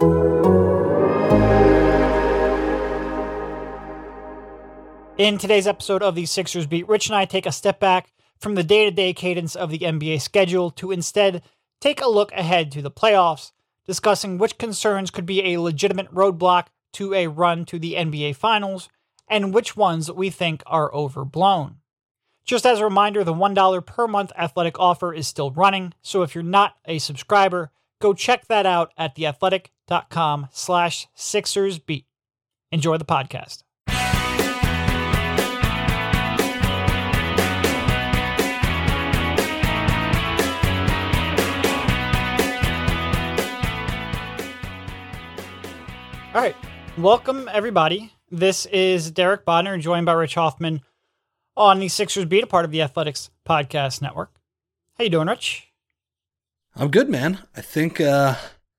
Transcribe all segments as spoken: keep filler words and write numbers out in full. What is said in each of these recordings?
In today's episode of the Sixers Beat, Rich and I take a step back from the day-to-day cadence of the N B A schedule to instead take a look ahead to the playoffs, discussing which concerns could be a legitimate roadblock to a run to the N B A Finals, and which ones we think are overblown. Just as a reminder, the one dollar per month Athletic offer is still running, so if you're not a subscriber, go check that out at theathletic.com slash SixersBeat. Enjoy the podcast. All right, welcome everybody. This is Derek Bodner, joined by Rich Hoffman on the Sixers Beat, a part of the Athletics Podcast Network. How you doing, Rich? I'm good, man. I think uh,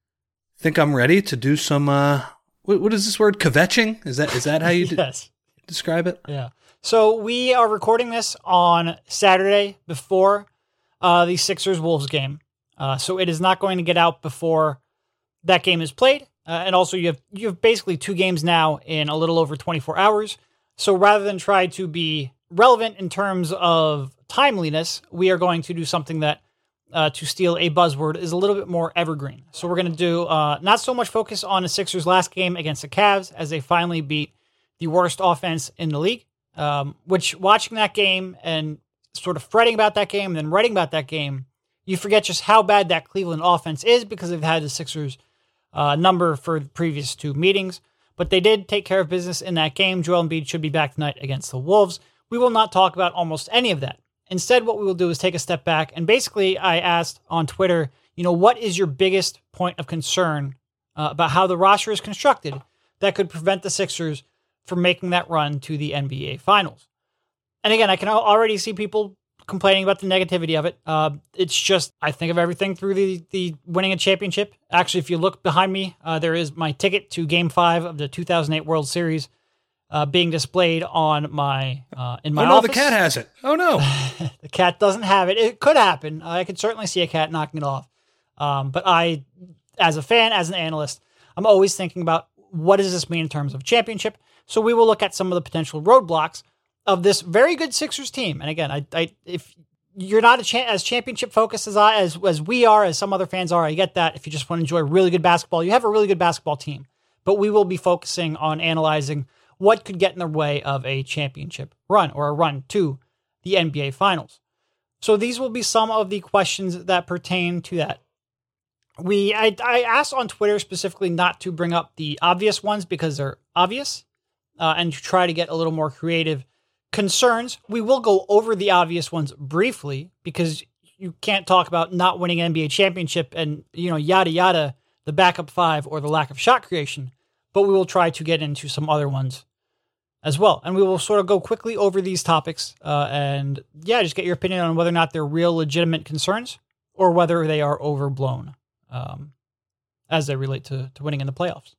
think I'm ready to do some. Uh, what, what is this word? Kvetching? Is that is that how you yes. de- describe it? Yeah. So we are recording this on Saturday before uh, the Sixers Wolves game. Uh, so it is not going to get out before that game is played. Uh, and also, you have you have basically two games now in a little over twenty-four hours. So rather than try to be relevant in terms of timeliness, we are going to do something that, uh, to steal a buzzword, is a little bit more evergreen. So we're going to do uh, not so much focus on the Sixers' last game against the Cavs as they finally beat the worst offense in the league, um, which watching that game and sort of fretting about that game and then writing about that game, you forget just how bad that Cleveland offense is because they've had the Sixers Uh, number for the previous two meetings, but they did take care of business in that game. Joel Embiid should be back tonight against the Wolves. We will not talk about almost any of that. Instead, what we will do is take a step back, and basically I asked on Twitter, you know, what is your biggest point of concern uh, about how the roster is constructed that could prevent the Sixers from making that run to the N B A Finals? And again, I can already see people complaining about the negativity of it. Uh, it's just, I think of everything through the, the winning a championship. Actually, if you look behind me, uh, there is my ticket to Game Five of the two thousand eight World Series uh, being displayed on my uh, in my oh no, office. The cat has it. Oh no, the cat doesn't have it. It could happen. Uh, I could certainly see a cat knocking it off. Um, but I, as a fan, as an analyst, I'm always thinking about what does this mean in terms of championship. So we will look at some of the potential roadblocks of this very good Sixers team. And again, I, I if you're not a cha- as championship focused as I, as, as we are, as some other fans are, I get that. If you just want to enjoy really good basketball, you have a really good basketball team. But we will be focusing on analyzing what could get in the way of a championship run or a run to the N B A Finals. So these will be some of the questions that pertain to that. We I, I asked on Twitter specifically not to bring up the obvious ones because they're obvious, uh, and to try to get a little more creative concerns. We will go over the obvious ones briefly because you can't talk about not winning an N B A championship and, you know, yada, yada, the backup five or the lack of shot creation, but we will try to get into some other ones as well. And we will sort of go quickly over these topics uh, and yeah, just get your opinion on whether or not they're real legitimate concerns or whether they are overblown um, as they relate to, to winning in the playoffs.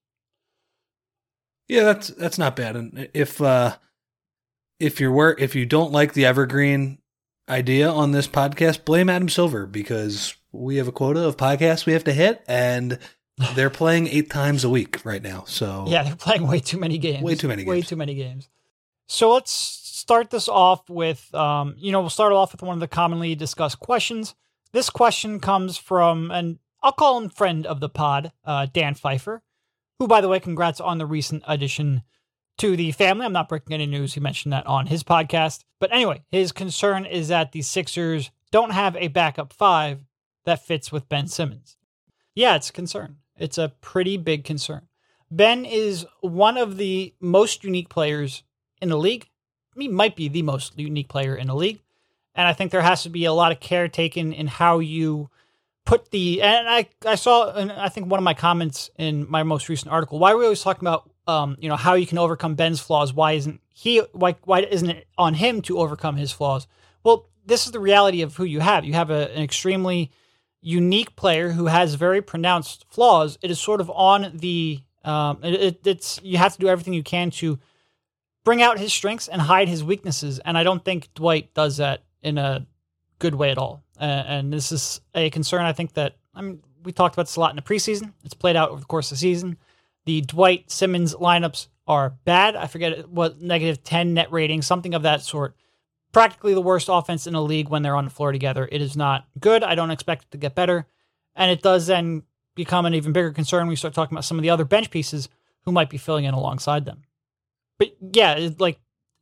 Yeah, that's, that's not bad. And if, uh, If you're wor- if you don't like the evergreen idea on this podcast, blame Adam Silver because we have a quota of podcasts we have to hit, and they're playing eight times a week right now. So yeah, they're playing way too many games. Way too many games. Way too many games. So let's start this off with, um, you know, we'll start off with one of the commonly discussed questions. This question comes from, and I'll call him friend of the pod, uh, Dan Pfeiffer, who, by the way, congrats on the recent addition to the family. I'm not breaking any news. He mentioned that on his podcast. But anyway, his concern is that the Sixers don't have a backup five that fits with Ben Simmons. Yeah, it's a concern. It's a pretty big concern. Ben is one of the most unique players in the league. He might be the most unique player in the league. And I think there has to be a lot of care taken in how you put the, and I, I saw, and I think one of my comments in my most recent article, why are we always talking about, um, you know, how you can overcome Ben's flaws? Why isn't he, why, why isn't it on him to overcome his flaws? Well, this is the reality of who you have. You have a, an extremely unique player who has very pronounced flaws. It is sort of on the, um, it, it, it's, you have to do everything you can to bring out his strengths and hide his weaknesses. And I don't think Dwight does that in a good way at all. Uh, and this is a concern, I think, that I mean, we talked about this a lot in the preseason. It's played out over the course of the season. The Dwight Simmons lineups are bad. I forget what, negative ten net rating, something of that sort. Practically the worst offense in the league when they're on the floor together. It is not good. I don't expect it to get better. And it does then become an even bigger concern when we start talking about some of the other bench pieces who might be filling in alongside them. But yeah, it's like,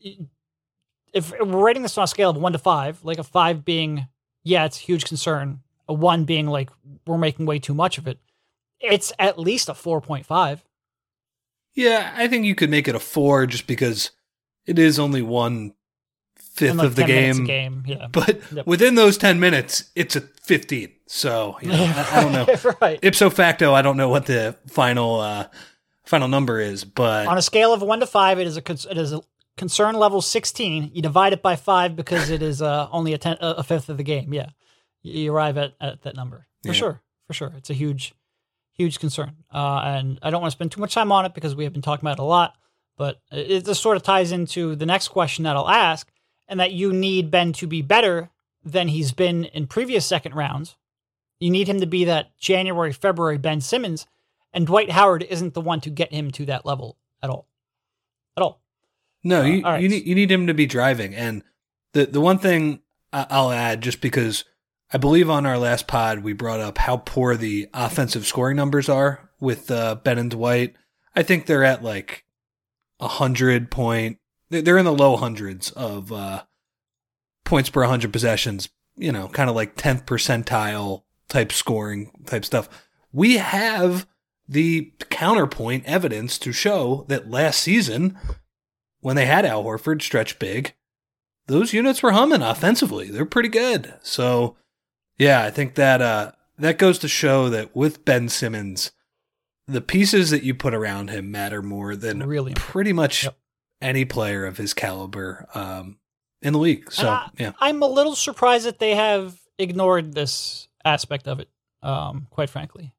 if we're rating this on a scale of one to five, like a five being, yeah, it's a huge concern, a one being like, we're making way too much of it, it's at least a four point five. Yeah, I think you could make it a four just because it is only one fifth like of the game. game. Yeah. But yep. within those ten minutes, it's a fifteen. So, you know, I, I don't know. Right. Ipso facto, I don't know what the final uh, final number is, but on a scale of one to five, it is a it is a concern level sixteen. You divide it by five because it is uh, only a ten, a fifth of the game. Yeah, you arrive at, at that number for yeah. sure. For sure, it's a huge, huge concern, uh, and I don't want to spend too much time on it because we have been talking about it a lot. But it just sort of ties into the next question that I'll ask, and that you need Ben to be better than he's been in previous second rounds. You need him to be that January, February Ben Simmons, and Dwight Howard isn't the one to get him to that level at all. At all. No, uh, you, all right. you need you need him to be driving. And the the one thing I'll add, just because I believe on our last pod we brought up how poor the offensive scoring numbers are with uh, Ben and Dwight. I think they're at like a hundred point. They're in the low hundreds of uh, points per hundred possessions. You know, kind of like tenth percentile type scoring type stuff. We have the counterpoint evidence to show that last season, when they had Al Horford stretch big, those units were humming offensively. They're pretty good. So, yeah, I think that uh, that goes to show that with Ben Simmons, the pieces that you put around him matter more than really pretty much yep. any player of his caliber um, in the league. So, I, yeah, I'm a little surprised that they have ignored this aspect of it. Um, quite frankly,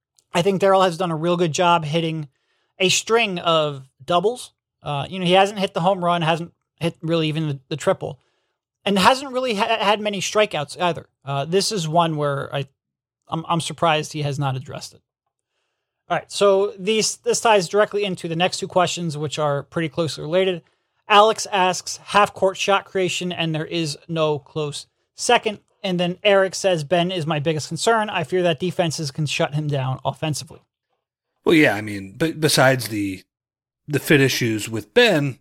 I think Daryl has done a real good job hitting a string of doubles. Uh, you know, he hasn't hit the home run, hasn't hit really even the, the triple, and hasn't really ha- had many strikeouts either. Uh, this is one where I, I'm, I'm surprised he has not addressed it. All right, so these this ties directly into the next two questions, which are pretty closely related. Alex asks half-court shot creation, and there is no close second. And then Eric says, Ben is my biggest concern. I fear that defenses can shut him down offensively. Well, yeah, I mean, but besides the the fit issues with Ben,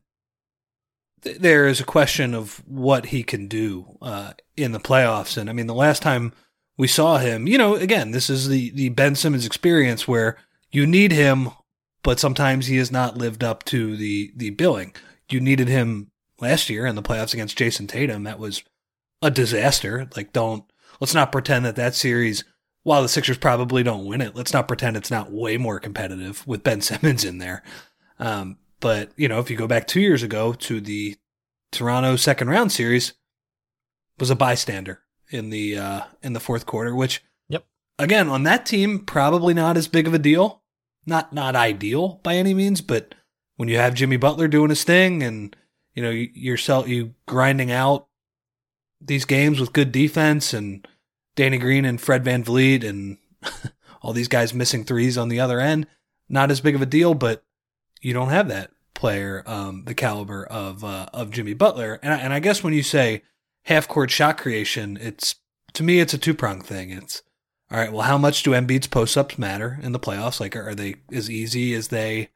th- there is a question of what he can do uh, in the playoffs. And I mean, the last time we saw him, you know, again, this is the, the Ben Simmons experience where you need him, but sometimes he has not lived up to the, the billing. You needed him last year in the playoffs against Jason Tatum. That was a disaster. Like, don't, let's not pretend that that series, while the Sixers probably don't win it, let's not pretend it's not way more competitive with Ben Simmons in there. Um, but, you know, if you go back two years ago to the Toronto second round series, was a bystander in the, uh, in the fourth quarter, which, yep. again, on that team, probably not as big of a deal. Not, not ideal by any means, but when you have Jimmy Butler doing his thing and, you know, you, yourself, you grinding out these games with good defense and Danny Green and Fred VanVleet and all these guys missing threes on the other end, not as big of a deal, but you don't have that player, um, the caliber of, uh, of Jimmy Butler. And I, and I guess when you say half court shot creation, it's, to me, it's a two pronged thing. It's, all right, well, how much do Embiid's post ups matter in the playoffs? Like, are, are they as easy as they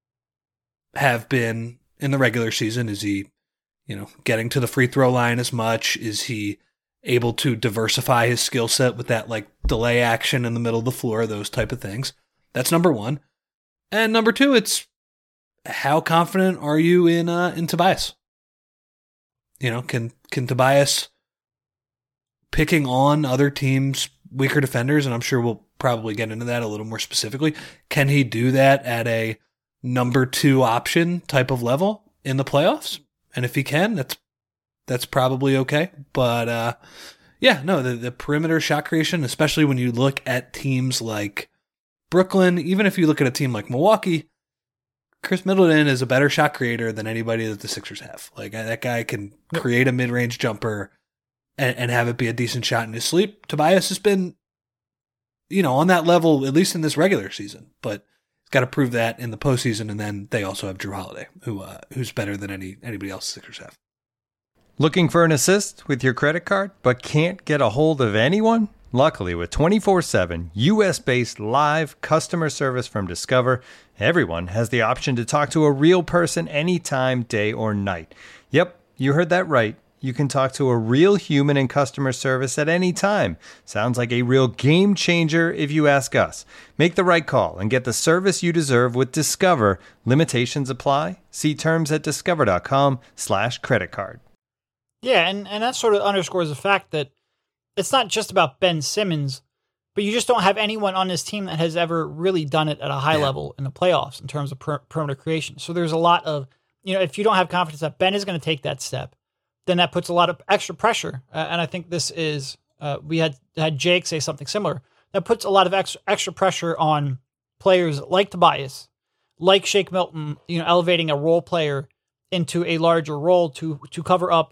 have been in the regular season? Is he, you know, getting to the free throw line as much? Is he able to diversify his skill set with that like delay action in the middle of the floor, those type of things? That's number one. And number two, it's how confident are you in uh, in Tobias? You know, can can Tobias picking on other teams' weaker defenders, and I'm sure we'll probably get into that a little more specifically, can he do that at a number two option type of level in the playoffs? And if he can, that's that's probably okay. But uh, yeah, no, the, the perimeter shot creation, especially when you look at teams like Brooklyn, even if you look at a team like Milwaukee, Chris Middleton is a better shot creator than anybody that the Sixers have. Like, that guy can create a mid-range jumper and, and have it be a decent shot in his sleep. Tobias has been you know, on that level, at least in this regular season. But he's got to prove that in the postseason. And then they also have Drew Holiday, who uh, who's better than any anybody else the Sixers have. Looking for an assist with your credit card, but can't get a hold of anyone? Luckily, with twenty-four seven U S-based live customer service from Discover, everyone has the option to talk to a real person anytime, day or night. Yep, you heard that right. You can talk to a real human in customer service at any time. Sounds like a real game changer if you ask us. Make the right call and get the service you deserve with Discover. Limitations apply. See terms at discover.com slash credit card. Yeah, and, and that sort of underscores the fact that it's not just about Ben Simmons, but you just don't have anyone on this team that has ever really done it at a high yeah. level in the playoffs in terms of per- perimeter creation. So there's a lot of, you know, if you don't have confidence that Ben is going to take that step, then that puts a lot of extra pressure. Uh, and I think this is, uh, we had had Jake say something similar. That puts a lot of extra, extra pressure on players like Tobias, like Shake Milton, you know, elevating a role player into a larger role to to cover up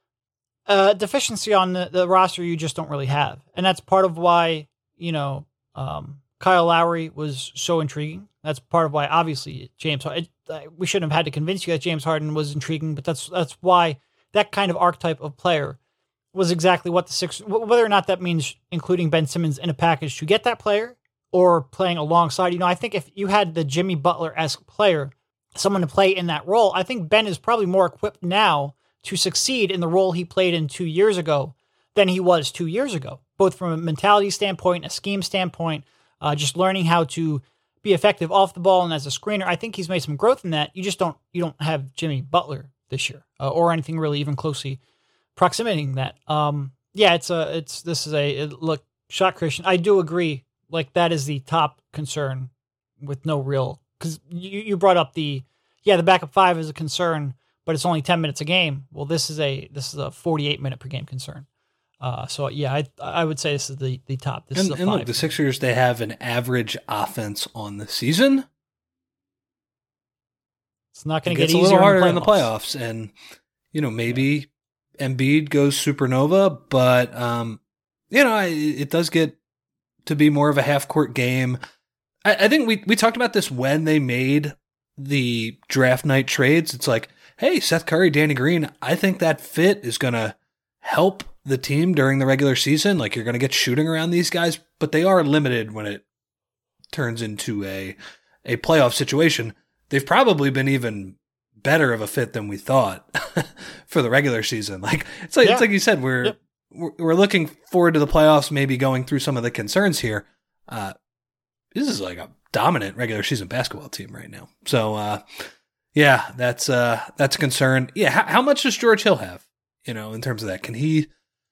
a deficiency on the, the roster you just don't really have. And that's part of why, you know, um, Kyle Lowry was so intriguing. That's part of why, obviously, James Harden, we shouldn't have had to convince you that James Harden was intriguing, but that's that's why that kind of archetype of player was exactly what the Sixers, whether or not that means including Ben Simmons in a package to get that player or playing alongside. You know, I think if you had the Jimmy Butler-esque player, someone to play in that role, I think Ben is probably more equipped now to succeed in the role he played in two years ago than he was two years ago, both from a mentality standpoint, a scheme standpoint, uh, just learning how to be effective off the ball and as a screener. I think he's made some growth in that. You just don't, you don't have Jimmy Butler this year, uh, or anything really even closely proximating that. Um, yeah, it's a, it's, this is a, it, look, shot creation. I do agree. Like that is the top concern with no real, cause you, you brought up the, yeah, the backup five is a concern, but it's only ten minutes a game. Well, this is a, this is a forty-eight minute per game concern. Uh, so yeah, I, I would say this is the, the top. This and, is a and five. Look, the Sixers, they have an average offense on the season. It's not going it to get easier a little harder in the, in the playoffs. And, you know, maybe Embiid goes supernova, but, um, you know, it, it does get to be more of a half court game. I, I think we, we talked about this when they made the draft night trades. It's like, hey, Seth Curry, Danny Green, I think that fit is going to help the team during the regular season. Like you're going to get shooting around these guys, but they are limited when it turns into a, a playoff situation. They've probably been even better of a fit than we thought for the regular season. Like it's like, yeah. it's like you said, we're, yep. we're, we're looking forward to the playoffs, maybe going through some of the concerns here. Uh, this is like a dominant regular season basketball team right now. So, uh, yeah, that's, uh, that's a concern. Yeah. How, how much does George Hill have, you know, in terms of that? Can he,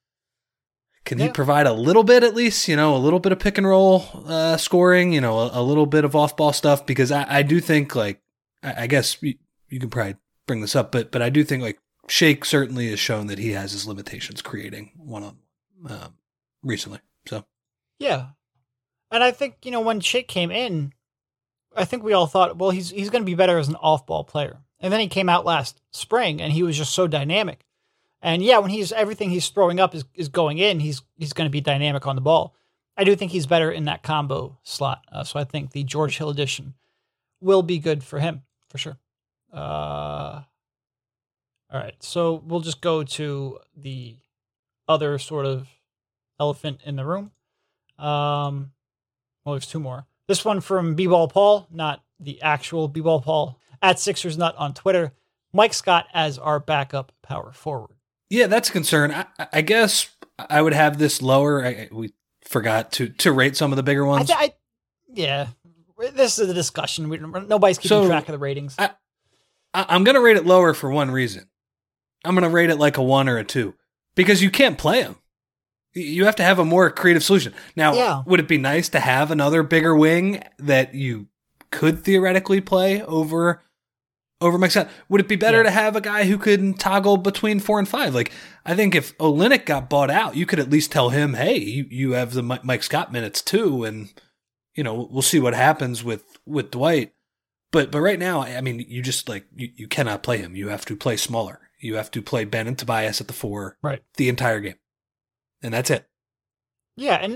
Can yeah. he provide a little bit at least, you know, a little bit of pick and roll uh, scoring, you know, a, a little bit of off ball stuff? Because I, I do think, like, I, I guess you, you can probably bring this up, but but I do think, like, Shake certainly has shown that he has his limitations creating one on um, recently. So, yeah. And I think, you know, when Shake came in, I think we all thought, well, he's he's going to be better as an off ball player. And then he came out last spring and he was just so dynamic. And yeah, when he's everything he's throwing up is, is going in, he's he's going to be dynamic on the ball. I do think he's better in that combo slot. Uh, so I think the George Hill edition will be good for him, for sure. Uh, all right, so we'll just go to the other sort of elephant in the room. Um, well, there's two more. This one from B-Ball Paul, not the actual B-Ball Paul, at Sixers Nut on Twitter. Mike Scott as our backup power forward. Yeah, that's a concern. I, I guess I would have this lower. I, we forgot to to rate some of the bigger ones. I, I, yeah, this is a discussion. We, nobody's keeping so track of the ratings. I, I, I'm going to rate it lower for one reason. I'm going to rate it like a one or a two because you can't play him. You have to have a more creative solution. Now, yeah. Would it be nice to have another bigger wing that you could theoretically play over over Mike Scott? Would it be better yeah. to have a guy who could toggle between four and five? Like, I think if Olynyk got bought out, you could at least tell him, hey, you, you have the Mike Scott minutes too, and you know we'll see what happens with, with Dwight. But but right now, I mean, you just like you, you cannot play him. You have to play smaller. You have to play Ben and Tobias at the four right. the entire game. And that's it. Yeah, and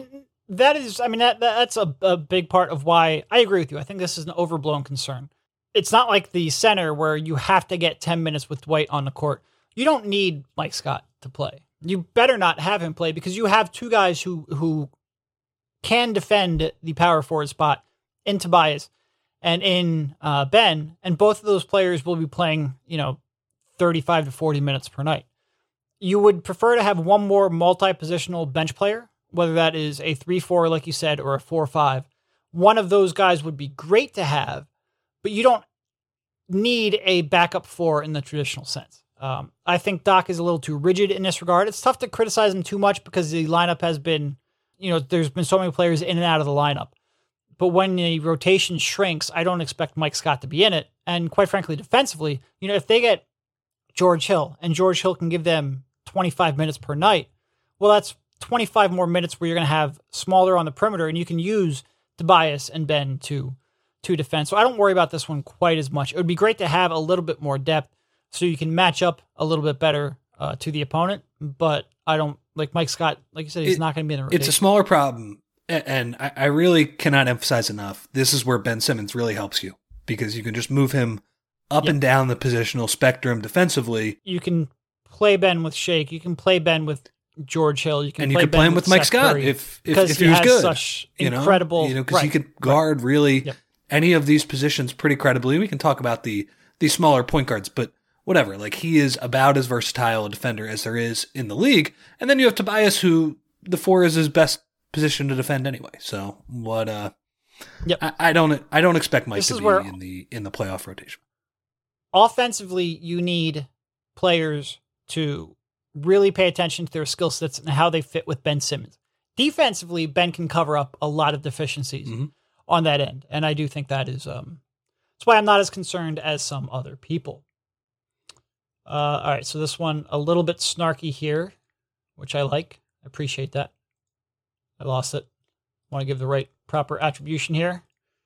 That is, I mean, that, that that's a, a big part of why I agree with you. I think this is an overblown concern. It's not like the center where you have to get ten minutes with Dwight on the court. You don't need Mike Scott to play. You better not have him play because you have two guys who who can defend the power forward spot in Tobias and in uh, Ben, and both of those players will be playing, you know, thirty-five to forty minutes per night. You would prefer to have one more multi-positional bench player, whether that is a three four, like you said, or a four five. One of those guys would be great to have, but you don't need a backup four in the traditional sense. Um, I think Doc is a little too rigid in this regard. It's tough to criticize him too much because the lineup has been, you know, there's been so many players in and out of the lineup. But when the rotation shrinks, I don't expect Mike Scott to be in it. And quite frankly, defensively, you know, if they get George Hill and George Hill can give them twenty-five minutes per night, well, that's twenty-five more minutes where you're going to have smaller on the perimeter and you can use Tobias and Ben to, to defend. So I don't worry about this one quite as much. It would be great to have a little bit more depth so you can match up a little bit better uh, to the opponent. But I don't, like Mike Scott, like you said, he's it, not going to be in the rotation. It's a smaller problem. And I, I really cannot emphasize enough, this is where Ben Simmons really helps you because you can just move him up yep. and down the positional spectrum defensively. You can play Ben with Shake. You can play Ben with George Hill. You can and play you can Ben play him with, with Mike Seth Scott Curry if if, if he, he was has good. Such you know? incredible, you know, because right, he could guard right. really yep. any of these positions pretty credibly. We can talk about the the smaller point guards, but whatever. Like he is about as versatile a defender as there is in the league. And then you have Tobias, who the four is his best position to defend anyway. So what? Uh, yep. I, I don't. I don't expect Mike this to is be where in the in the playoff rotation. Offensively, you need players to really pay attention to their skill sets and how they fit with Ben Simmons. Defensively, Ben can cover up a lot of deficiencies mm-hmm. on that end, and I do think that is um, that's why I'm not as concerned as some other people. Uh, all right, so this one a little bit snarky here, which I like. I appreciate that. I lost it. Want to give the right proper attribution here.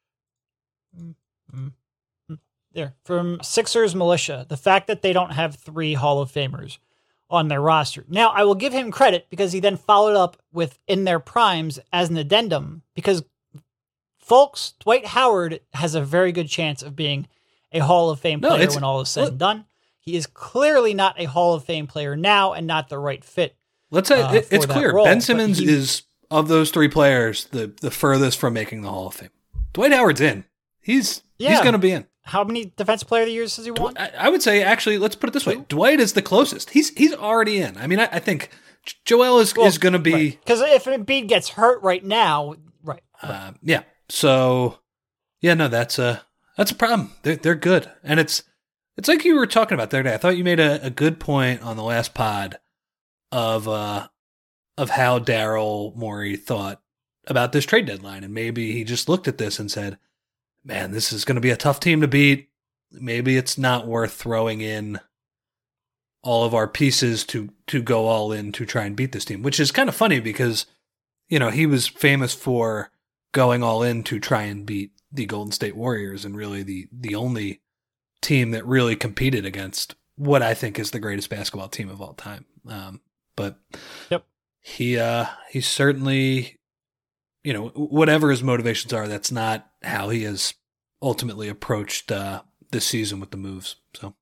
Mm-hmm. There. From Sixers Militia, the fact that they don't have three Hall of Famers on their roster. Now, I will give him credit because he then followed up with in their primes as an addendum because, folks, Dwight Howard has a very good chance of being a Hall of Fame player no, when all is said and done. He is clearly not a Hall of Fame player now and not the right fit. Let's say uh, it, it's clear. Role, Ben Simmons he, is, of those three players, the, the furthest from making the Hall of Fame. Dwight Howard's in. He's yeah. he's going to be in. How many Defensive Player of the Years has he won? I, I would say, actually, let's put it this way. Dwight is the closest. He's he's already in. I mean, I, I think Joel is, well, is going to be... Because right. if Embiid gets hurt right now, right. right. Uh, yeah. So, yeah, no, that's a, that's a problem. They're, they're good. And it's it's like you were talking about the other day. I thought you made a, a good point on the last pod of uh, of how Daryl Morey thought about this trade deadline. And maybe he just looked at this and said, man, this is going to be a tough team to beat. Maybe it's not worth throwing in all of our pieces to to go all in to try and beat this team, which is kind of funny because, you know, he was famous for going all in to try and beat the Golden State Warriors and really the, the only team that really competed against what I think is the greatest basketball team of all time. Um, but yep. he uh, he's certainly... you know, whatever his motivations are, that's not how he has ultimately approached uh, this season with the moves. So,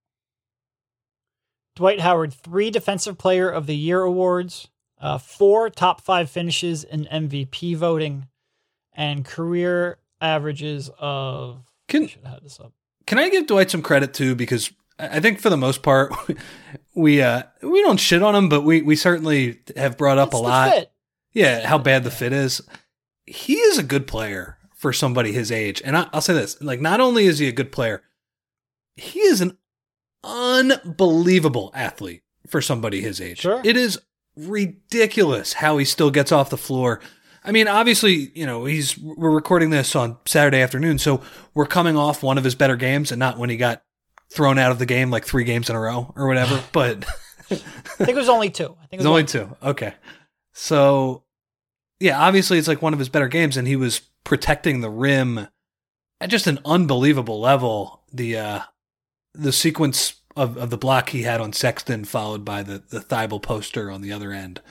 Dwight Howard, three Defensive Player of the Year awards, uh, four top five finishes in M V P voting, and career averages of. Can, I should have had this up. Can I give Dwight some credit too? Because I think for the most part, we uh, we don't shit on him, but we we certainly have brought up it's a lot. Fit. Yeah, how bad the fit is. He is a good player for somebody his age. And I, I'll say this, like, not only is he a good player, he is an unbelievable athlete for somebody his age. Sure. It is ridiculous how he still gets off the floor. I mean, obviously, you know, he's we're recording this on Saturday afternoon, so we're coming off one of his better games and not when he got thrown out of the game like three games in a row or whatever. But I think it was only two. I think it was, it was only two. two. Okay. So, yeah, obviously it's like one of his better games, and he was protecting the rim at just an unbelievable level. The uh, the sequence of, of the block he had on Sexton, followed by the, the Thibault poster on the other end,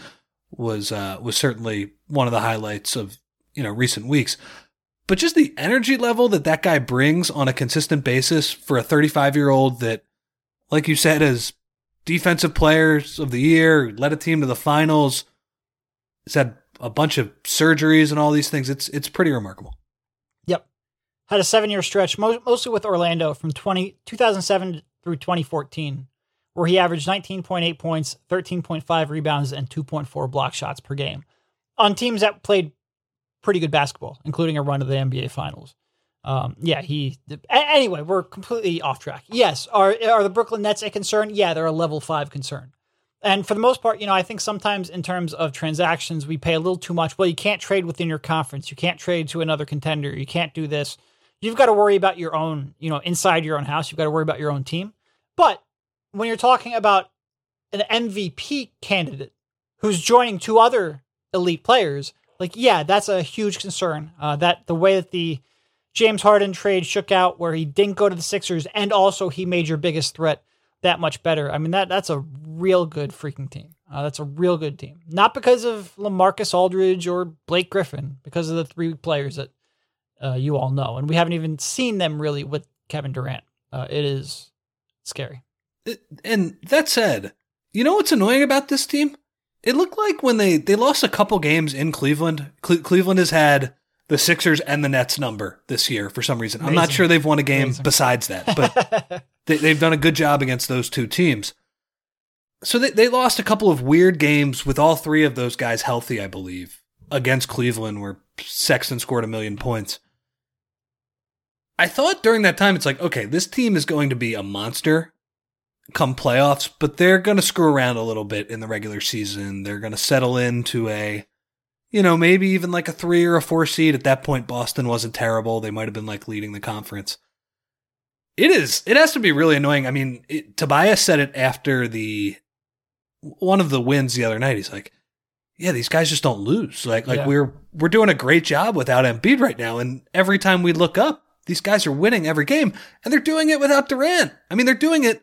was uh, was certainly one of the highlights of, you know, recent weeks. But just the energy level that that guy brings on a consistent basis for a thirty-five-year-old that, like you said, is defensive players of the year, led a team to the finals, has had a bunch of surgeries and all these things. It's it's pretty remarkable. Yep. Had a seven-year stretch, mo- mostly with Orlando from twenty, two thousand seven through twenty fourteen, where he averaged nineteen point eight points, thirteen point five rebounds, and two point four block shots per game on teams that played pretty good basketball, including a run to the N B A Finals. Um, yeah, he... Anyway, we're completely off track. Yes, are are the Brooklyn Nets a concern? Yeah, they're a level five concern. And for the most part, you know, I think sometimes in terms of transactions, we pay a little too much. Well, you can't trade within your conference. You can't trade to another contender. You can't do this. You've got to worry about your own, you know, inside your own house. You've got to worry about your own team. But when you're talking about an M V P candidate who's joining two other elite players, like, yeah, that's a huge concern. Uh, that the way that the James Harden trade shook out, where he didn't go to the Sixers, and also he made your biggest threat that much better. I mean, that that's a real good freaking team. Uh, that's a real good team. Not because of LaMarcus Aldridge or Blake Griffin, because of the three players that uh, you all know. And we haven't even seen them really with Kevin Durant. Uh, it is scary. And that said, you know what's annoying about this team? It looked like when they, they lost a couple games in Cleveland, Cle- Cleveland has had the Sixers and the Nets number this year for some reason. Amazing. I'm not sure they've won a game Amazing. besides that, but they, they've done a good job against those two teams. So they, they lost a couple of weird games with all three of those guys healthy, I believe, against Cleveland, where Sexton scored a million points. I thought during that time, it's like, okay, this team is going to be a monster come playoffs, but they're going to screw around a little bit in the regular season. They're going to settle into a, you know, maybe even like a three or a four seed. At that point, Boston wasn't terrible. They might have been like leading the conference. It is, it has to be really annoying. I mean, it, Tobias said it after the, one of the wins the other night. He's like, yeah, these guys just don't lose. Like, like yeah. we're, we're doing a great job without Embiid right now. And every time we look up, these guys are winning every game, and they're doing it without Durant. I mean, they're doing it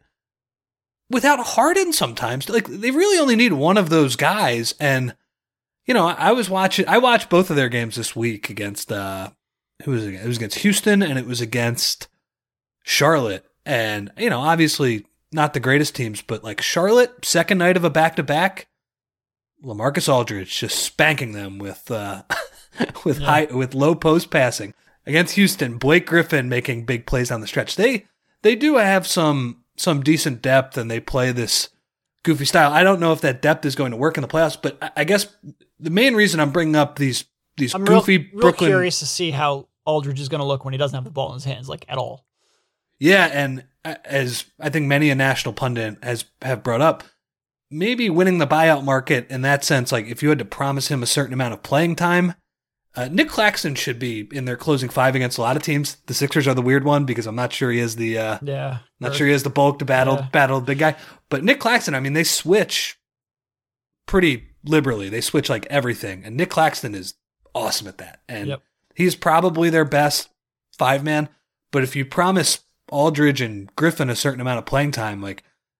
without Harden sometimes. Like, they really only need one of those guys. And, you know, I was watching, I watched both of their games this week against, uh, who was it against? It was against Houston, and it was against Charlotte. And, you know, obviously not the greatest teams, but like Charlotte, second night of a back-to-back, LaMarcus Aldridge just spanking them with, uh, with yeah. high, with low post passing. Against Houston, Blake Griffin making big plays down the stretch. They, they do have some, some decent depth, and they play this goofy style. I don't know if that depth is going to work in the playoffs, but I guess the main reason I'm bringing up these these I'm goofy real, real Brooklyn. Curious to see how Aldridge is going to look when he doesn't have the ball in his hands, like at all. Yeah, and as I think many a national pundit has have brought up, maybe winning the buyout market in that sense, like if you had to promise him a certain amount of playing time, uh, Nick Claxton should be in their closing five against a lot of teams. The Sixers are the weird one because I'm not sure he is the uh, yeah, not sure he has the bulk to battle yeah. battle the big guy. But Nick Claxton, I mean, they switch pretty liberally. They switch like everything, and Nick Claxton is awesome at that. And yep. he's probably their best five man. But if you promise Aldridge and Griffin a certain amount of playing time, like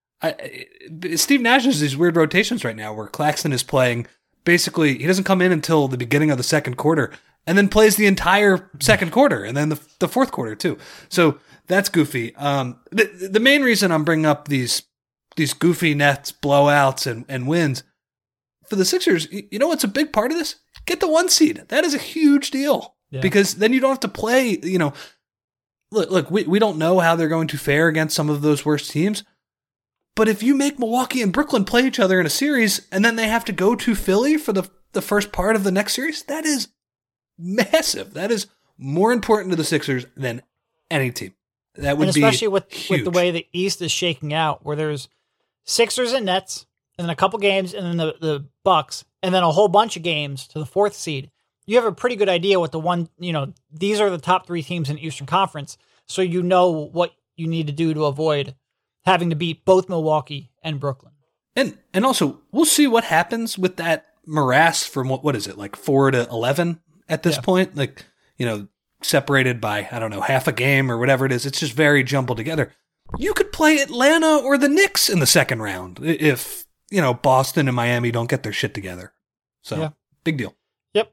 I, Steve Nash has these weird rotations right now where Claxton is playing. Basically, he doesn't come in until the beginning of the second quarter, and then plays the entire second quarter, and then the the fourth quarter too. So that's goofy. Um, the the main reason I'm bringing up these these goofy Nets blowouts and, and wins for the Sixers, you know what's a big part of this? Get the one seed. That is a huge deal yeah. because then you don't have to play. You know, look, look, we we don't know how they're going to fare against some of those worst teams. But if you make Milwaukee and Brooklyn play each other in a series, and then they have to go to Philly for the, the first part of the next series, that is massive. That is more important to the Sixers than any team. That would and be especially with, huge. with the way the East is shaking out, where there's Sixers and Nets, and then a couple games, and then the, the Bucks, and then a whole bunch of games to the fourth seed. You have a pretty good idea what the one, you know, these are the top three teams in the Eastern Conference, so you know what you need to do to avoid having to beat both Milwaukee and Brooklyn. And and also, we'll see what happens with that morass from, what what is it, like four to eleven at this yeah. point? Like, you know, separated by, I don't know, half a game or whatever it is. It's just very jumbled together. You could play Atlanta or the Knicks in the second round if, you know, Boston and Miami don't get their shit together. So Yeah. big deal. Yep.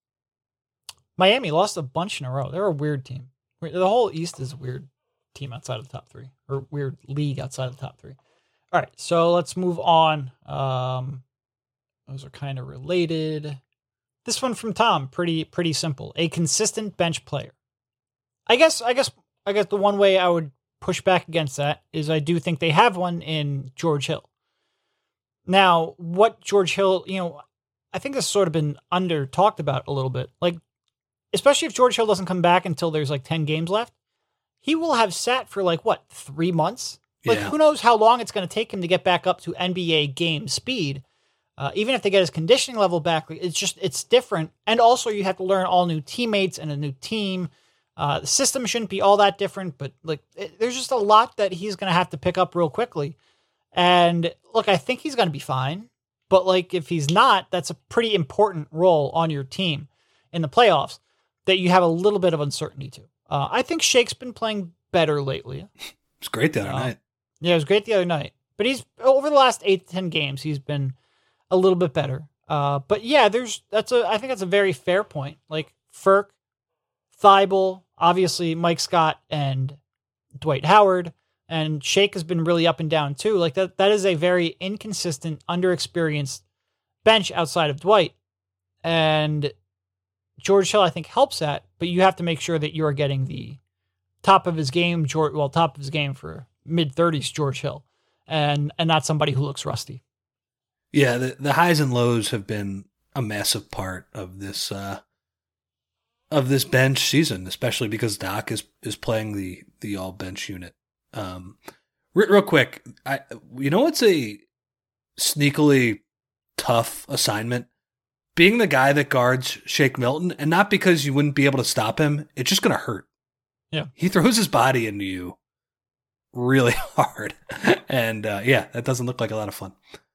Miami lost a bunch in a row. They're a weird team. The whole East is a weird team outside of the top three, or weird league outside of the top three. All right, so let's move on. Um, those are kind of related. This one from Tom, pretty pretty simple. A consistent bench player. I guess I guess I guess the one way I would push back against that is I do think they have one in George Hill. Now, what George Hill, you know, I think this has sort of been under talked about a little bit. Like, especially if George Hill doesn't come back until there's like ten games left, he will have sat for like what, three months? Like, Yeah. who knows how long it's going to take him to get back up to N B A game speed. Uh, even if they get his conditioning level back, it's just, it's different. And also you have to learn all new teammates and a new team. Uh, the system shouldn't be all that different, but like, it, there's just a lot that he's going to have to pick up real quickly. And look, I think he's going to be fine, but like, if he's not, that's a pretty important role on your team in the playoffs that you have a little bit of uncertainty to. Uh, I think Shake's been playing better lately. It's great the other Uh, night. Yeah, it was great the other night. But he's over the last eight to ten games, he's been a little bit better. Uh, but yeah, there's that's a I think that's a very fair point. Like Furk, Thibault, obviously Mike Scott and Dwight Howard, and Shake has been really up and down too. Like that that is a very inconsistent, underexperienced bench outside of Dwight. And George Hill, I think, helps that, but you have to make sure that you are getting the top of his game, George, well, top of his game for mid-thirties George Hill, and and not somebody who looks rusty. Yeah, the, the highs and lows have been a massive part of this uh, of this bench season, especially because Doc is is playing the the all bench unit. Um, re- real quick, I you know what's a sneakily tough assignment? Being the guy that guards Shake Milton, and not because you wouldn't be able to stop him, it's just going to hurt. Yeah, he throws his body into you really hard, and uh, yeah, that doesn't look like a lot of fun.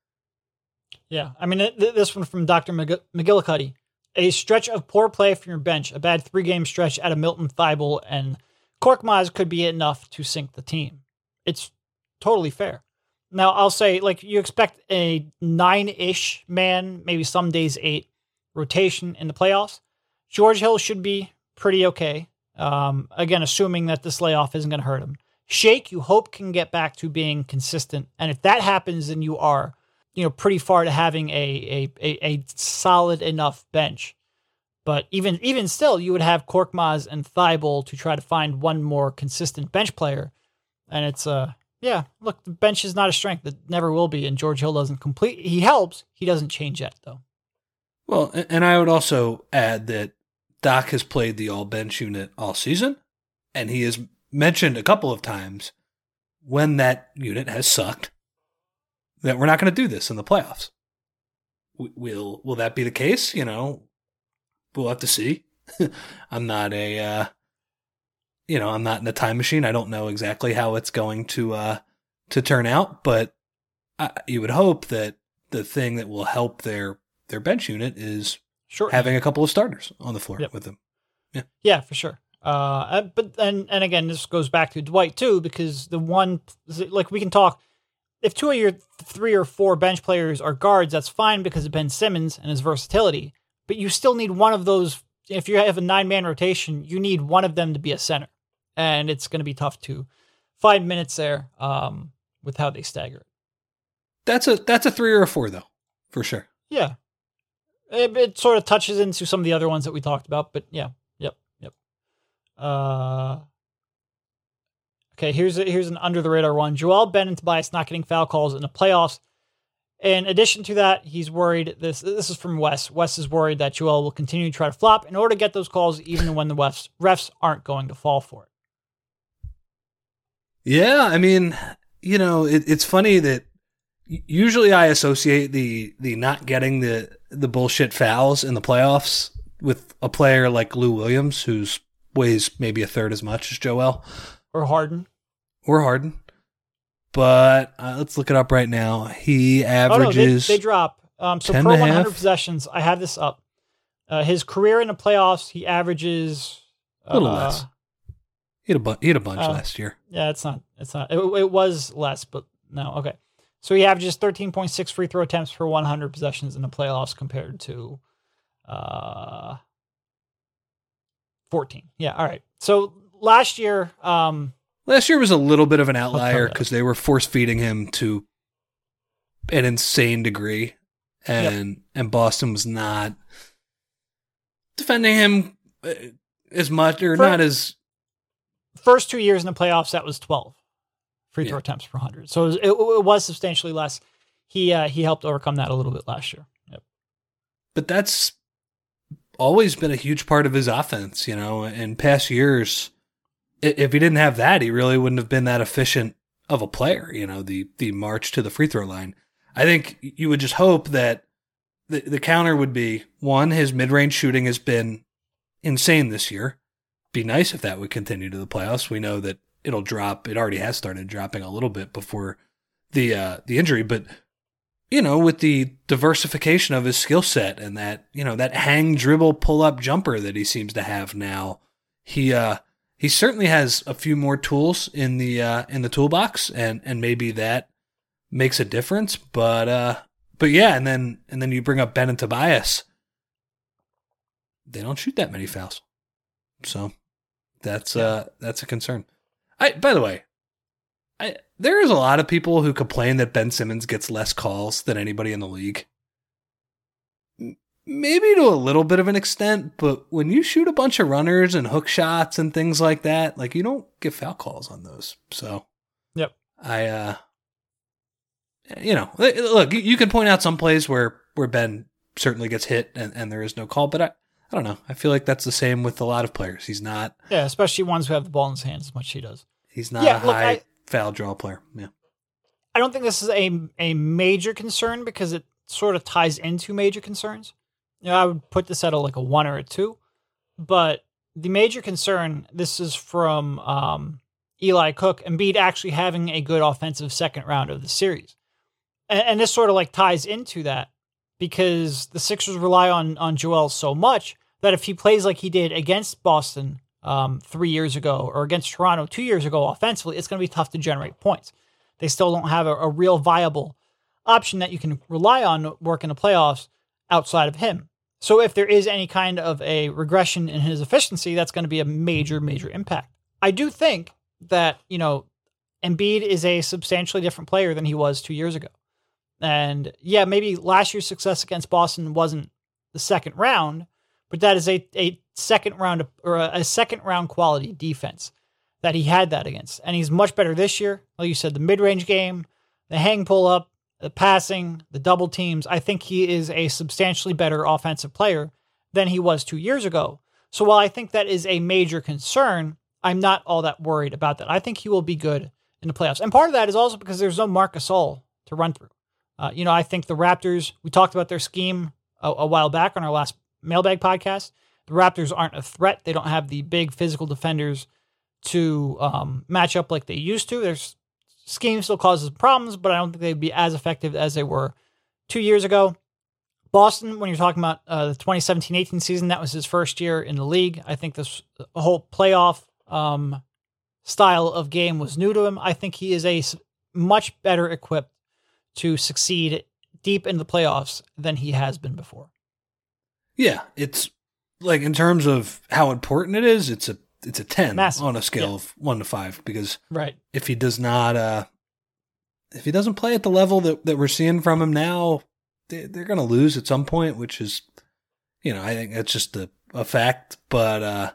Yeah, I mean, th- this one from Doctor McG- McGillicuddy. A stretch of poor play from your bench, a bad three-game stretch out of Milton, Thibault, and Korkmaz could be enough to sink the team. It's totally fair. Now, I'll say, like, you expect a nine-ish man, maybe some days eight, rotation in the playoffs. George Hill should be pretty okay. Um, again, assuming that this layoff isn't going to hurt him. Shake, you hope, can get back to being consistent. And if that happens, then you are, you know, pretty far to having a a, a, a solid enough bench. But even even still, you would have Korkmaz and Thibault to try to find one more consistent bench player. And it's, uh, yeah, look, the bench is not a strength. It never will be. And George Hill doesn't complete. He helps. He doesn't change that, though. Well, and I would also add that Doc has played the all bench unit all season, and he has mentioned a couple of times when that unit has sucked that we're not going to do this in the playoffs. Will will that be the case? You know, we'll have to see. I'm not a, uh, you know, I'm not in a time machine. I don't know exactly how it's going to uh, to turn out, but I, you would hope that the thing that will help their their bench unit is Sure. having a couple of starters on the floor Yep. with them. Yeah, yeah, for sure. Uh, but and and again, this goes back to Dwight too, because the one, like, we can talk. If two of your three or four bench players are guards, that's fine because of Ben Simmons and his versatility. But you still need one of those. If you have a nine-man rotation, you need one of them to be a center, and it's going to be tough to find minutes there um, with how they stagger it. That's a that's a three or a four though, for sure. Yeah, it, it sort of touches into some of the other ones that we talked about, but yeah, yep, yep. Uh, okay, here's a, here's an under the radar one. Joel Ben and Tobias not getting foul calls in the playoffs. In addition to that, he's worried. This this is from Wes. Wes is worried that Joel will continue to try to flop in order to get those calls, even when the refs refs aren't going to fall for it. Yeah, I mean, you know, it, it's funny that usually I associate the the not getting the the bullshit fouls in the playoffs with a player like Lou Williams, who's weighs maybe a third as much as Joel Or Harden. or Harden. But uh, let's look it up right now. He averages. Oh, no, they, they drop. Um, so ten per and a one hundred half? possessions, I have this up. Uh, his career in the playoffs, he averages a little uh, less. He had a, bu- he had a bunch uh, last year. Yeah, it's not. It's not. It, it was less, but no. Okay. So he averages thirteen point six free throw attempts per one hundred possessions in the playoffs compared to uh, fourteen. Yeah, all right. So last year... Um, last year was a little bit of an outlier because they were force-feeding him to an insane degree, and yep. and Boston was not defending him as much, or For, not as... First two years in the playoffs, that was twelve. Free throw yeah. attempts per one hundred. So it was, it, it was substantially less. He uh, he helped overcome that a little bit last year. Yep. But that's always been a huge part of his offense, you know. In past years, if he didn't have that, he really wouldn't have been that efficient of a player, you know, the the march to the free throw line. I think you would just hope that the, the counter would be, one, his mid-range shooting has been insane this year. Be nice if that would continue to the playoffs. We know that it'll drop. It already has started dropping a little bit before the uh, the injury, but you know, with the diversification of his skill set and that, you know, that hang, dribble, pull up jumper that he seems to have now, he uh, he certainly has a few more tools in the uh, in the toolbox, and and maybe that makes a difference. But uh, but yeah, and then and then you bring up Ben and Tobias, they don't shoot that many fouls, so that's yeah. uh, that's a concern. I, by the way, I, there is a lot of people who complain that Ben Simmons gets less calls than anybody in the league. M- maybe to a little bit of an extent, but when you shoot a bunch of runners and hook shots and things like that, like you don't get foul calls on those. So, yep. I, uh, you know, look, you can point out some plays where, where Ben certainly gets hit and, and there is no call, but I, I don't know. I feel like that's the same with a lot of players. He's not. Yeah, especially ones who have the ball in his hands as much as he does. He's not yeah, a look, high I, foul draw player. Yeah. I don't think this is a a major concern because it sort of ties into major concerns. You know, I would put this at a, like a one or a two, but the major concern, this is from um, Eli Cook, Embiid actually having a good offensive second round of the series. And, and this sort of like ties into that because the Sixers rely on, on Joel so much that if he plays like he did against Boston um, three years ago or against Toronto two years ago offensively, it's going to be tough to generate points. They still don't have a, a real viable option that you can rely on work in the playoffs outside of him. So if there is any kind of a regression in his efficiency, that's going to be a major, major impact. I do think that, you know, Embiid is a substantially different player than he was two years ago. And yeah, maybe last year's success against Boston wasn't the second round, but that is a, a second round or a, a second round quality defense that he had that against. And he's much better this year. Like you said, the mid-range game, the hang pull up, the passing, the double teams. I think he is a substantially better offensive player than he was two years ago. So while I think that is a major concern, I'm not all that worried about that. I think he will be good in the playoffs. And part of that is also because there's no Marc Gasol to run through. Uh, you know, I think the Raptors, we talked about their scheme a, a while back on our last Mailbag podcast. The Raptors aren't a threat. They don't have the big physical defenders to um, match up like they used to. Their scheme still causes problems, but I don't think they'd be as effective as they were two years ago. Boston, when you're talking about uh, the twenty seventeen eighteen season, that was his first year in the league. I think this whole playoff um, style of game was new to him. I think he is a much better equipped to succeed deep in the playoffs than he has been before. Yeah, it's like in terms of how important it is, it's a it's a ten Massive. On a scale yeah. of one to five because right. if he does not, uh, if he doesn't play at the level that, that we're seeing from him now, they, they're going to lose at some point, which is, you know, I think that's just a, a fact. But uh,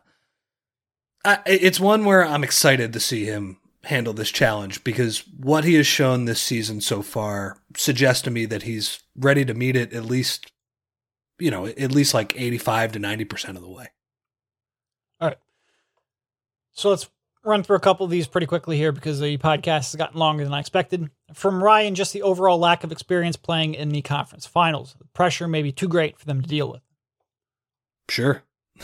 I, it's one where I'm excited to see him handle this challenge because what he has shown this season so far suggests to me that he's ready to meet it at least, you know, at least like eighty-five to ninety percent of the way. All right. So let's run through a couple of these pretty quickly here because the podcast has gotten longer than I expected. From Ryan, just the overall lack of experience playing in the conference finals. The pressure may be too great for them to deal with. Sure.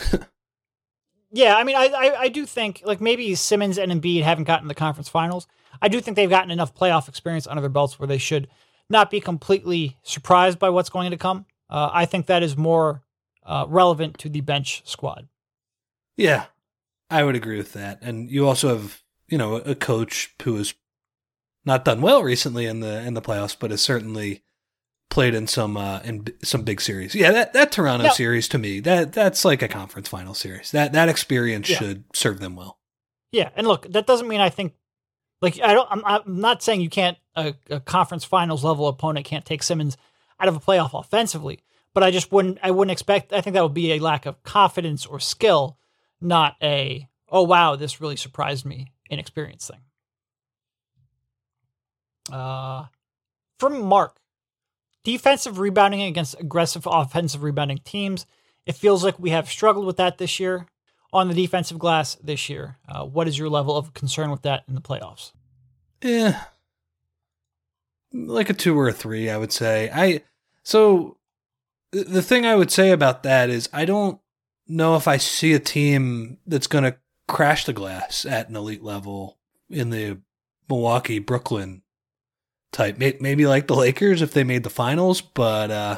Yeah, I mean, I, I I do think, like, maybe Simmons and Embiid haven't gotten the conference finals. I do think they've gotten enough playoff experience under their belts where they should not be completely surprised by what's going to come. Uh, I think that is more uh, relevant to the bench squad. Yeah, I would agree with that. And you also have, you know, a coach who has not done well recently in the in the playoffs, but has certainly played in some uh, in some big series. Yeah, that, that Toronto now, series to me, that that's like a conference final series. That that experience yeah. should serve them well. Yeah, and look, that doesn't mean I think like I don't. I'm, I'm not saying you can't a, a conference finals level opponent can't take Simmons out of a playoff offensively, but I just wouldn't. I wouldn't expect. I think that would be a lack of confidence or skill, not a oh wow, this really surprised me inexperience thing. Uh, from Mark. Defensive rebounding against aggressive offensive rebounding teams. It feels like we have struggled with that this year on the defensive glass this year. Uh, what is your level of concern with that in the playoffs? Yeah, like a two or a three, I would say. I so the thing I would say about that is I don't know if I see a team that's going to crash the glass at an elite level in the Milwaukee, Brooklyn type. Maybe like the Lakers if they made the finals, but uh,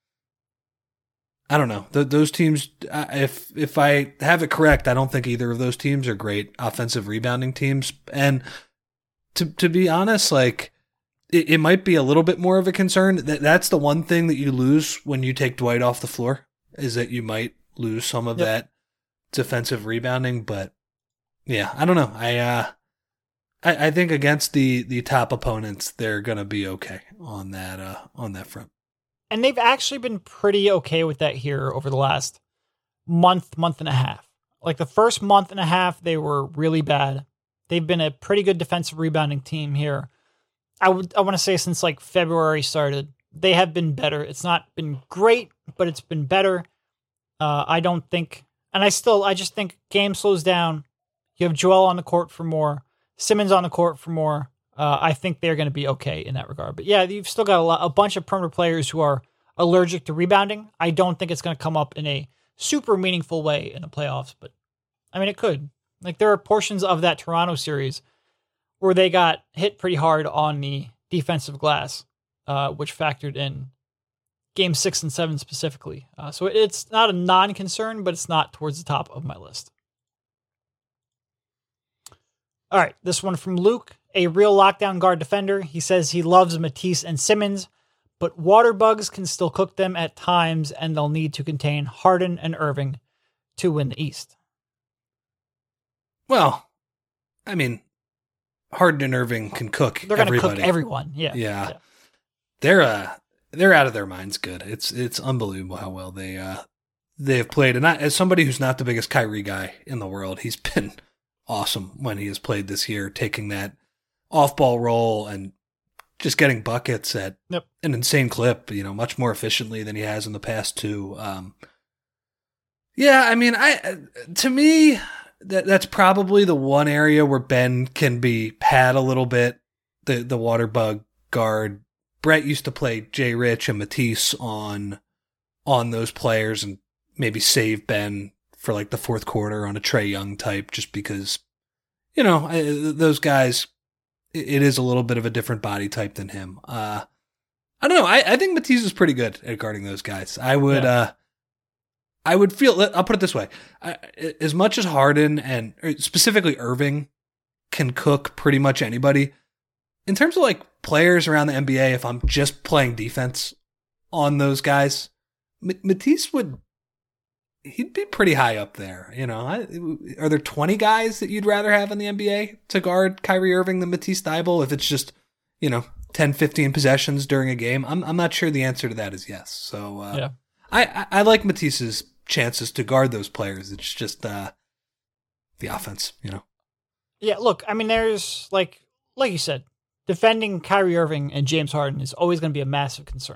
I don't know. Th- those teams, if if I have it correct, I don't think either of those teams are great offensive rebounding teams. And to to be honest, like it, it might be a little bit more of a concern. That that's the one thing that you lose when you take Dwight off the floor is that you might lose some of yep. that defensive rebounding. But yeah, I don't know. I uh, I, I think against the, the top opponents, they're gonna be okay on that uh, on that front. And they've actually been pretty okay with that here over the last month, month and a half. Like the first month and a half, they were really bad. They've been a pretty good defensive rebounding team here. I would I want to say since like February started, they have been better. It's not been great, but it's been better. Uh, I don't think, and I still, I just think game slows down. You have Joel on the court for more. Simmons on the court for more. Uh, I think they're going to be okay in that regard. But yeah, you've still got a, lot, a bunch of perimeter players who are allergic to rebounding. I don't think it's going to come up in a super meaningful way in the playoffs, but I mean, it could. Like there are portions of that Toronto series where they got hit pretty hard on the defensive glass, uh, which factored in game six and seven specifically. Uh, so it's not a non-concern, but it's not towards the top of my list. All right, this one from Luke, a real lockdown guard defender. He says he loves Matisse and Simmons, but water bugs can still cook them at times, and they'll need to contain Harden and Irving to win the East. Well, I mean, Harden and Irving can cook They're going to everybody. cook everyone, yeah. Yeah. yeah. They're uh, they're out of their minds good. It's it's unbelievable how well they uh, they have played. And I, as somebody who's not the biggest Kyrie guy in the world, he's been awesome when he has played this year, taking that off-ball role and just getting buckets at yep. an insane clip, you know, much more efficiently than he has in the past too. Um, yeah, I mean, I to me, that that's probably the one area where Ben can be pad a little bit, the the water bug guard. Brett used to play Jay Rich and Matisse on on those players and maybe save Ben for like the fourth quarter on a Trae Young type, just because, you know, those guys, it is a little bit of a different body type than him. Uh, I don't know. I, I think Matisse is pretty good at guarding those guys. I would, yeah. uh, I would feel, I'll put it this way. I, as much as Harden and specifically Irving can cook pretty much anybody, in terms of like players around the N B A, if I'm just playing defense on those guys, Matisse would, he'd be pretty high up there. You know, are there twenty guys that you'd rather have in the N B A to guard Kyrie Irving than Matisse Thybulle if it's just, you know, ten, fifteen possessions during a game? I'm I'm not sure the answer to that is yes. So uh, yeah. I, I, I like Matisse's chances to guard those players. It's just uh, the offense, you know. Yeah, look, I mean, there's, like, like you said, defending Kyrie Irving and James Harden is always going to be a massive concern.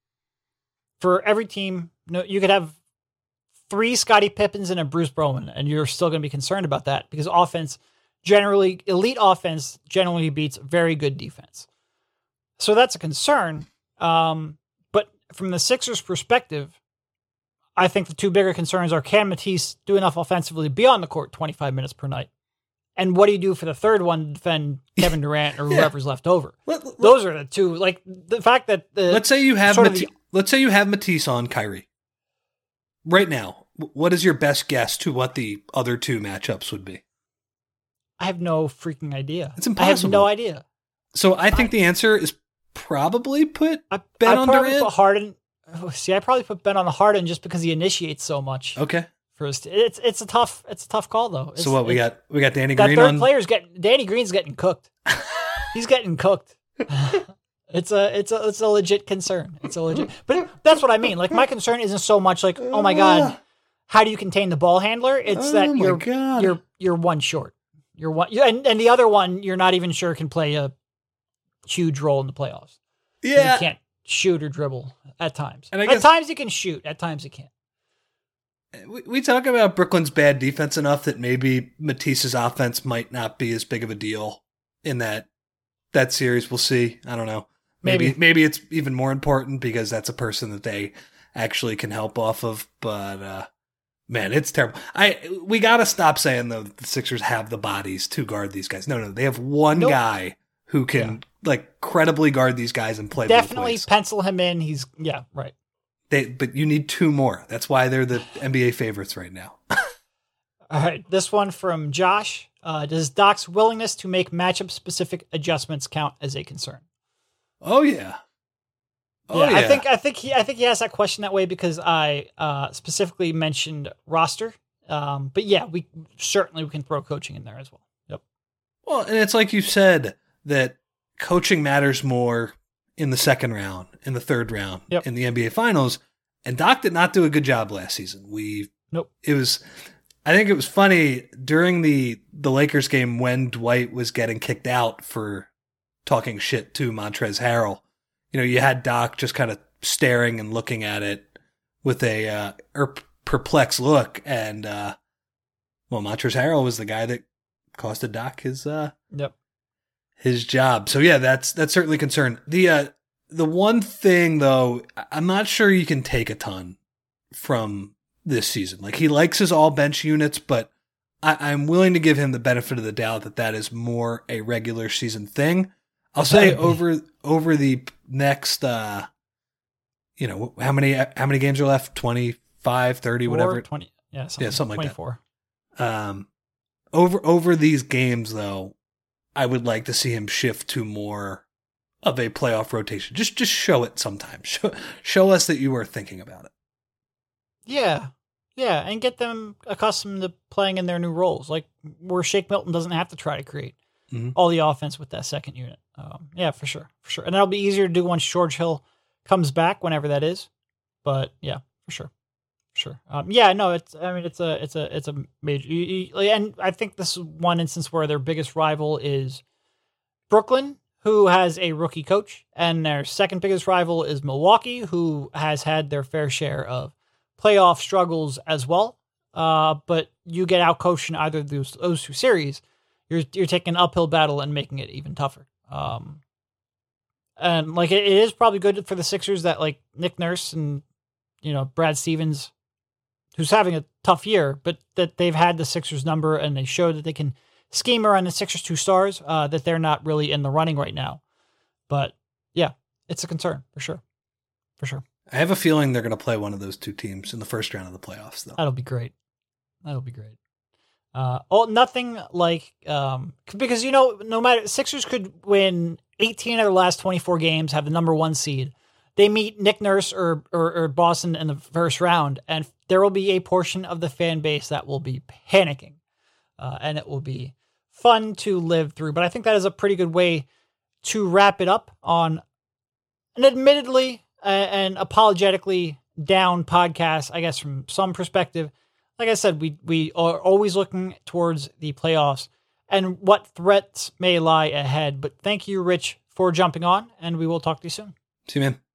For every team, no, you could have three Scottie Pippins and a Bruce Bowen, and you're still going to be concerned about that because offense generally, elite offense generally beats very good defense. So that's a concern. Um, but from the Sixers' perspective, I think the two bigger concerns are, can Matisse do enough offensively to be on the court twenty-five minutes per night? And what do you do for the third one to defend Kevin Durant or whoever's yeah. left over? Let, let, Those are the two. Like the fact that the, let's say you have Mati- the, let's say you have Matisse on Kyrie right now. What is your best guess to what the other two matchups would be? I have no freaking idea. It's impossible. I have no idea. So I think I, the answer is probably put I, Ben I on probably Durant. Put Harden. Oh, see, I probably put Ben on the Harden just because he initiates so much. Okay. First, it's it's a tough it's a tough call though. It's, so what we got? We got Danny that Green third on. Player's getting Danny Green's getting cooked. He's getting cooked. It's a it's a it's a legit concern. It's a legit. But that's what I mean. Like my concern isn't so much like, oh my god, how do you contain the ball handler? It's oh that you're god. you're you're one short. You're one, and and the other one you're not even sure can play a huge role in the playoffs. Yeah, you can't shoot or dribble at times. And I at guess, times you can shoot. At times you can't. We, we talk about Brooklyn's bad defense enough that maybe Matisse's offense might not be as big of a deal in that that series. We'll see. I don't know. Maybe maybe, maybe it's even more important because that's a person that they actually can help off of. But uh, man, it's terrible. I we gotta stop saying though the Sixers have the bodies to guard these guys. No, no, they have one nope. guy who can yeah. like credibly guard these guys and play. Definitely pencil him in. He's yeah right. They, but you need two more. That's why they're the N B A favorites right now. All right, this one from Josh. Uh, does Doc's willingness to make matchup-specific adjustments count as a concern? Oh yeah. Oh yeah, yeah. I think I think he I think he asked that question that way because I uh, specifically mentioned roster. Um, but yeah, we certainly we can throw coaching in there as well. Yep. Well, and it's like you said that coaching matters more in the second round, in the third round, yep. in the N B A Finals, and Doc did not do a good job last season. We, nope. It was, I think it was funny during the the Lakers game when Dwight was getting kicked out for talking shit to Montrezl Harrell. You know, you had Doc just kind of staring and looking at it with a uh, er, perplexed look, and uh, well, Montrezl Harrell was the guy that costed Doc his uh, yep. his job. So yeah, that's that's certainly a concern. The uh, the one thing though, I'm not sure you can take a ton from this season. Like he likes his all bench units, but I, I'm willing to give him the benefit of the doubt that that is more a regular season thing. I'll say over over the next, uh, you know, how many how many games are left? twenty-five, thirty, Four, whatever. twenty, yeah, something, yeah, something like twenty-four. that. Um, over over these games though, I would like to see him shift to more of a playoff rotation. Just just show it sometimes. Show, show us that you are thinking about it. Yeah. Yeah, and get them accustomed to playing in their new roles. Like where Shake Milton doesn't have to try to create mm-hmm. all the offense with that second unit. Um, yeah, for sure. For sure. And that'll be easier to do once George Hill comes back, whenever that is. But yeah, for sure. For sure. Um, yeah, no, it's, I mean, it's a, it's a, it's a major, you, you, and I think this is one instance where their biggest rival is Brooklyn, who has a rookie coach, and their second biggest rival is Milwaukee, who has had their fair share of playoff struggles as well. Uh, but you get out coached in either of those, those two series, you're, you're taking an uphill battle and making it even tougher. Um, and like, it, it is probably good for the Sixers that like Nick Nurse and, you know, Brad Stevens, who's having a tough year, but that they've had the Sixers number and they showed that they can scheme around the Sixers two stars, uh, that they're not really in the running right now. But yeah, it's a concern for sure. For sure. I have a feeling they're going to play one of those two teams in the first round of the playoffs, though. That'll be great. That'll be great. Uh, oh, nothing like, um, because, you know, no matter, Sixers could win eighteen of the last twenty-four games, have the number one seed. They meet Nick Nurse or, or, or Boston in the first round, and there will be a portion of the fan base that will be panicking, uh, and it will be fun to live through. But I think that is a pretty good way to wrap it up on an admittedly uh, and apologetically down podcast, I guess, from some perspective. Like I said, we we are always looking towards the playoffs and what threats may lie ahead. But thank you, Rich, for jumping on, and we will talk to you soon. See you, man.